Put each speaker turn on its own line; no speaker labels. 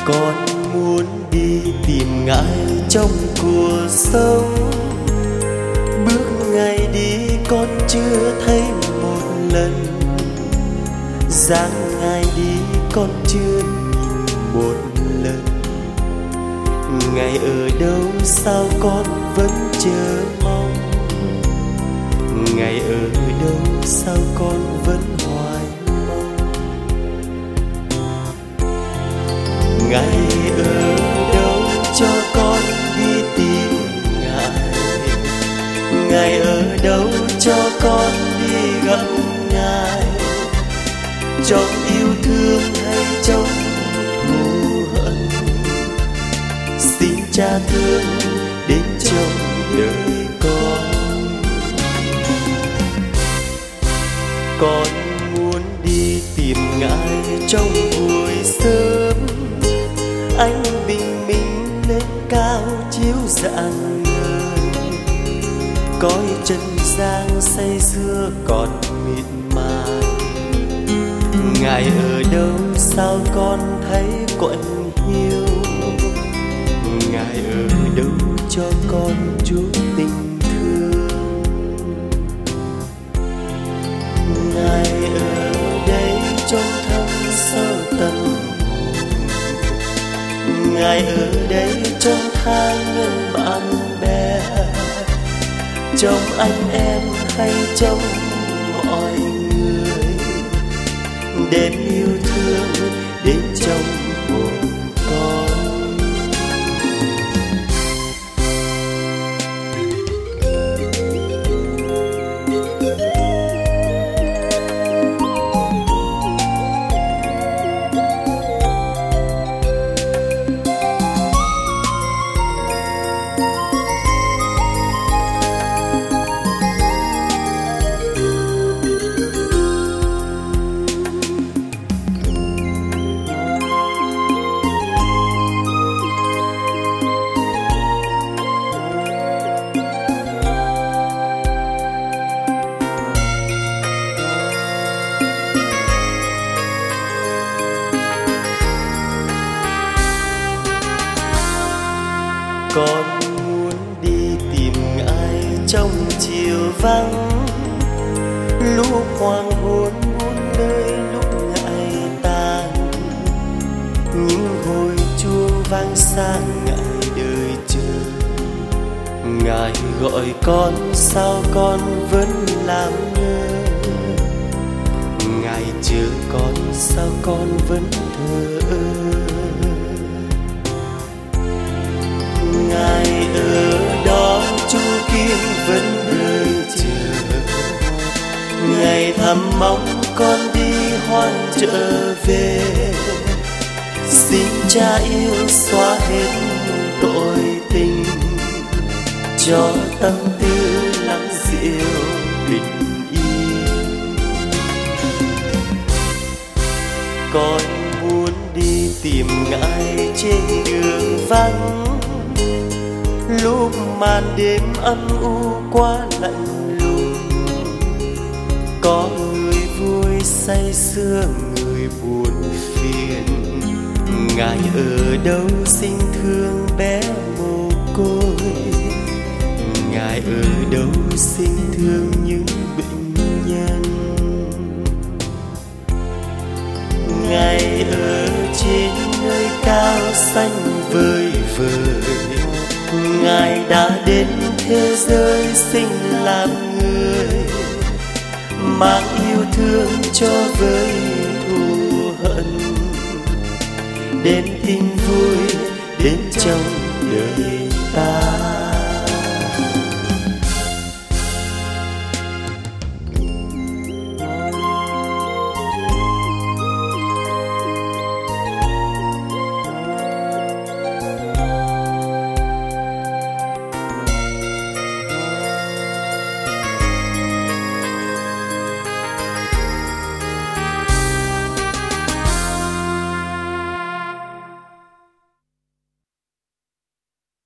Con muốn đi tìm Ngài trong cuộc sống. Bước ngày đi con chưa thấy một lần, dáng Ngài đi con chưa nhìn một lần. Ngài ở đâu sao con vẫn chờ mong, Ngài ở đâu sao con vẫn hoài mong. Ngài ở đâu cho con đi tìm Ngài, Ngài ở đâu cho con đi gặp Ngài. Trong yêu thương hay trong thù hận, xin Cha thương đến trong đời con. Con muốn đi tìm Ngài trong buổi sớm, ánh bình minh lên cao chiếu rạng ngời. Cõi trần gian say sưa còn mịt mài, Ngài ở đâu sao con thấy quạnh hiu. Ngài ở đâu cho con chút tình thương. Ngài ở đây trong thâm sâu tâm hồn, Ngài ở đây trong tha nhân bạn bè, trong anh em hay trong mọi người. Đem yêu thương đến trong hồn con. Con muốn đi tìm Ngài trong chiều vắng, lúc hoàng hôn muôn nơi lúc Ngài tàn. Những hồi chuông vang xa Ngài đời chờ, Ngài gọi con sao con vẫn làm ngơ. Ngài chờ con sao con vẫn thờ ơ. Ngài ở đó Chúa Kiên vẫn đợi chờ, Ngài thầm mong con đi hoan trở về. Xin Cha yêu xóa hết tội tình, cho tâm tư lắng dịu bình yên. Con muốn đi tìm Ngài trên đường vắng, lúc màn đêm âm u quá lạnh lùng. Có người vui say sưa người buồn phiền, Ngài ở đâu xin thương bé mồ côi. Ngài ở đâu xin thương những bệnh nhân. Ngài ở trên nơi cao xanh vời vợi, Ngài đã đến thế giới sinh làm người, mang yêu thương cho với thù hận. Đem tin vui đến trong đời ta.